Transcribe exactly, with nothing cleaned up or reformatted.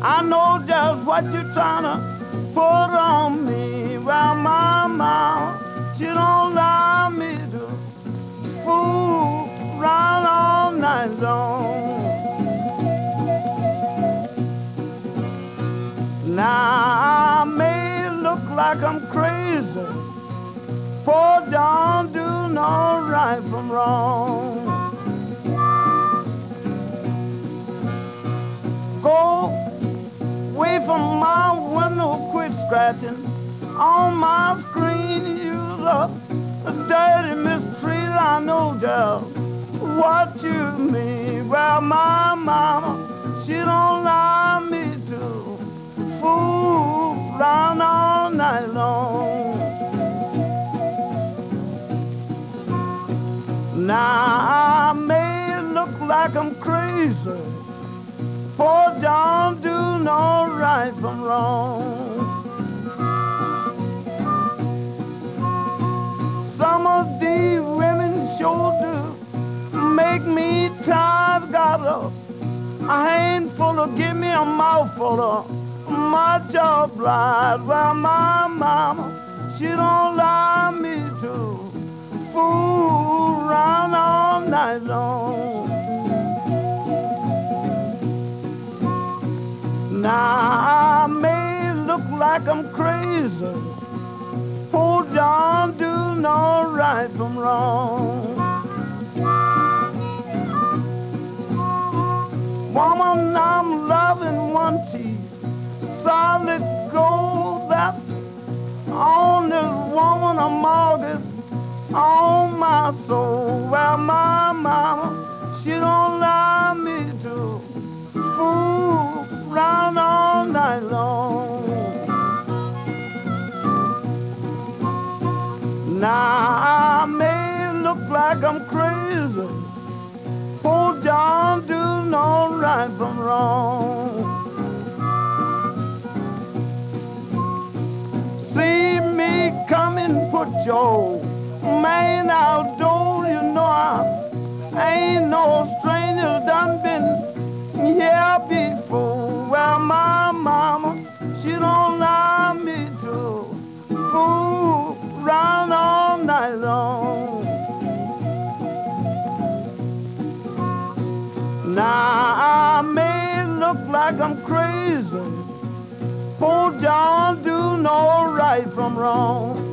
I know just what you're trying to put on me. Well, my mama, she don't allow me to fool around all night long. Now I may look like I'm crazy, poor John do know right from wrong. Go away from my window, quit scratching on my screen. You're a, a dirty mistreat, I know just what you mean. Well, my mama, she don't allow me to fool around all night long. Now I may look like I'm crazy, poor John do know right from wrong. Some of these women sure do make me tired. Got a, a handful of, give me a mouthful of much obliged. Well, my mama, she don't allow me to fool around all night long. Now I may look like I'm crazy, poor John do know right from wrong. Woman, I'm loving one teeth, solid gold, that's on this woman a mortgage on my soul. Well, my mama, she don't allow me to fool round all night long. Now I may look like I'm crazy, poor John do know right from wrong. See me coming, put your man outdoors. You know I ain't no stranger, done been here before. Well, my mama, she don't allow me to fool round all night long. Now I may look like I'm crazy, poor John do know right from wrong.